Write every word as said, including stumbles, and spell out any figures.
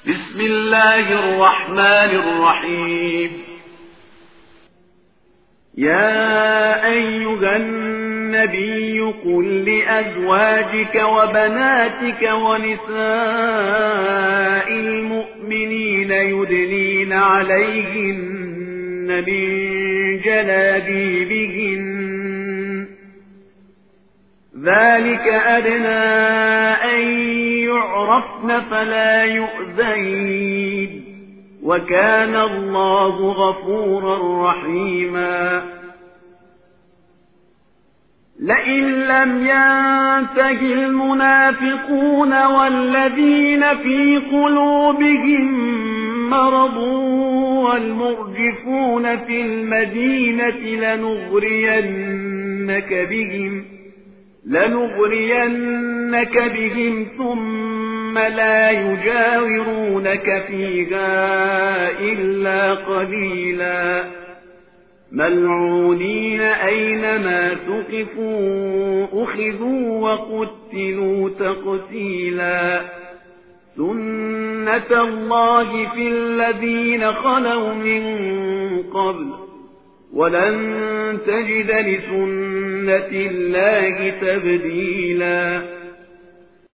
بسم الله الرحمن الرحيم. يا أيها النبي قل لأزواجك وبناتك ونساء المؤمنين يدنين عليهن من جلابيبهن ذلك أدنى أن يعرفن فلا يؤذين وكان الله غفورا رحيما. لئن لم ينته المنافقون والذين في قلوبهم مرض والمرجفون في المدينة لنغرينك بهم لنغرينك بهم ثم لا يجاورونك فيها إلا قليلا ملعونين أينما ثقفوا أخذوا وقتلوا تقتيلا. سنة الله في الذين خلوا من قبل ولن تجد لسنة الله تبديلا.